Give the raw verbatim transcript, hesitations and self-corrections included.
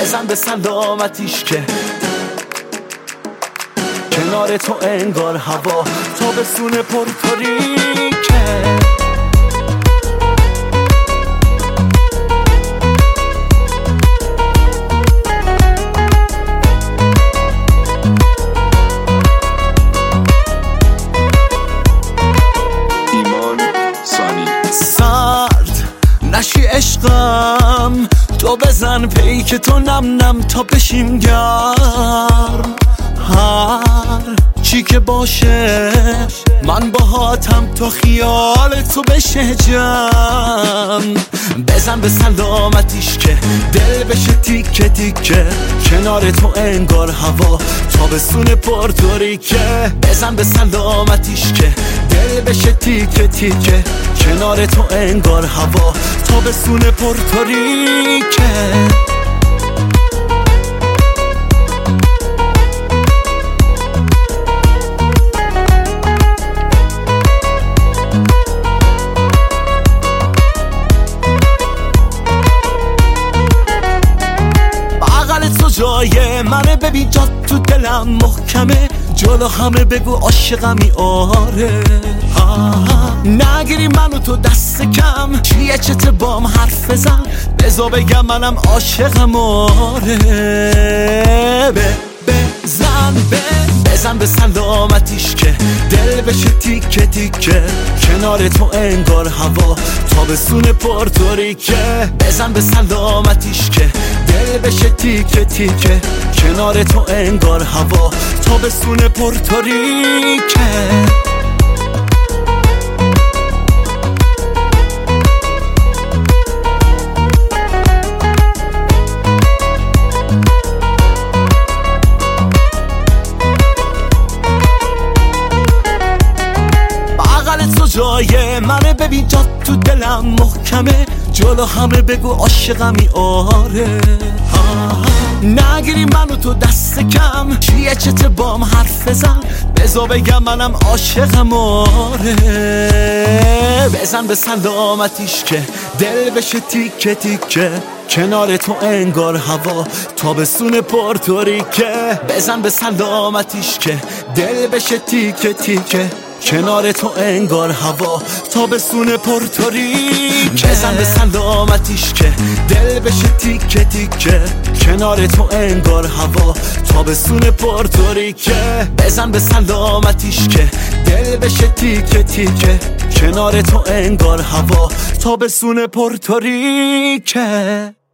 بزن به سلامتیش که کنار تو انگار هوا تابستون پرتوریکه. نشی عشقم تو بزن پیک تو نم نم تا بشیم گرم. هر چی که باشه من باهاتم تا خیال تو بشه جمع. بزن به سلامتیش که دل بشه تیکه تیکه کنار تو انگار هوا تابستون پرتوریکه. بزن به سلامتیش که دل بشه تیکه تیکه کنار تو انگار هوا تابستون پرتوریکه. جای منه ببین جا تو دلم محکمه جلو همه بگو عاشقمی آره. نگیری منو تو دست کم چیه چته بام حرف بزن بزا بگم منم عاشقم آره. بزن بزن به سلامتیش که دل بشه تیکه تیکه کنار تو انگار هوا تابستون پرتوریکه. بزن به سلامتیش که دل بشه تیکه تیکه کنار تو انگار هوا تابستون پرتوریکه. جای منه ببین جا تو دلم محکمه جلو همه بگو عاشقمی آره. نگیری منو تو دست کم چیه چته بام حرف بزن بزا بگم منم عاشقم آره. بزن به سلامتیش که دل بشه تیکه تیکه کنار تو انگار هوا تابستون پرتوریکه. بزن به سلامتیش که دل بشه تیکه تیکه کنار تو انگار هوا تابستون پرتوریکه. بزن به سلامتیش که دل بشه تیکه تیکه کنار تو انگار هوا تابستون پرتوریکه. بزن به سلامتیش که دل بشه تیکه تیکه کنار تو انگار هوا تابستون پرتوریکه.